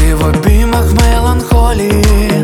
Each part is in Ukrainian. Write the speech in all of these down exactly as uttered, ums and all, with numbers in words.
Ти в обіймах меланхолії,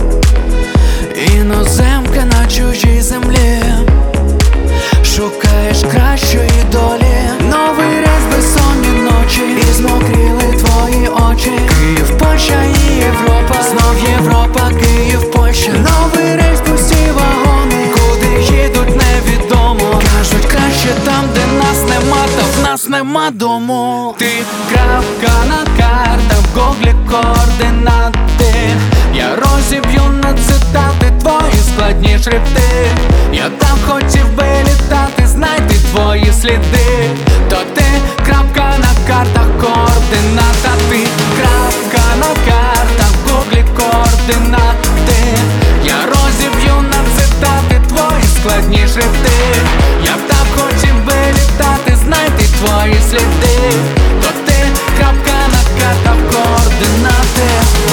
іноземка на чужій землі, шукаєш кращої долі. Новий рейс, безсонні ночі, і змокріли твої очі. Київ, Польща і Європа, знов Європа, Київ, Польща. Новий рейс, пусті вагони, куди їдуть невідомо. Кажуть, краще там, де нас нема, та в нас нема дому. Ти крапка на картах, в гуглі координати. Я розіб'ю на цитати твої складні шрифти. Я там хотів би літати, знайти твої сліди. То ти крапка на картах, координата. Ти крапка на картах, в гуглі координати. Я розіб'ю на цитати твої складні шрифти. Я там хотів би літати, знайти твої сліди. То ти крапка на картах, координати.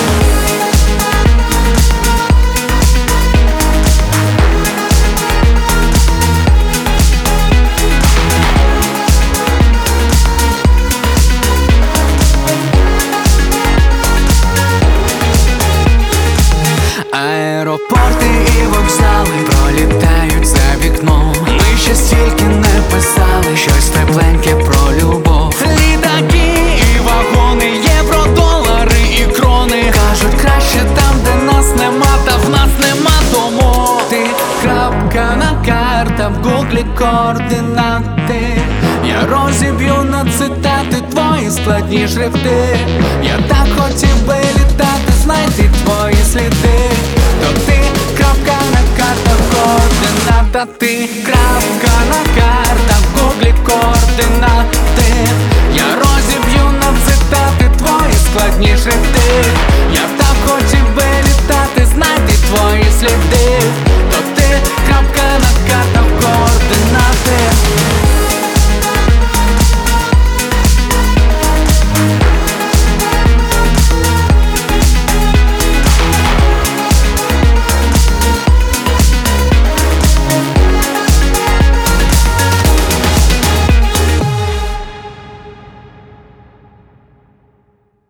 Аеропорти і вокзали пролітають за вікном. Ми ще стільки не писали щось тепленьке про любов. Літаки і вагони, євро, долари і крони. Кажуть, краще там, де нас нема, та в нас нема дому. Ти крапка на картах, в гуглі координати. Я розіб'ю на цитати твої складні шрифти. Я так хотів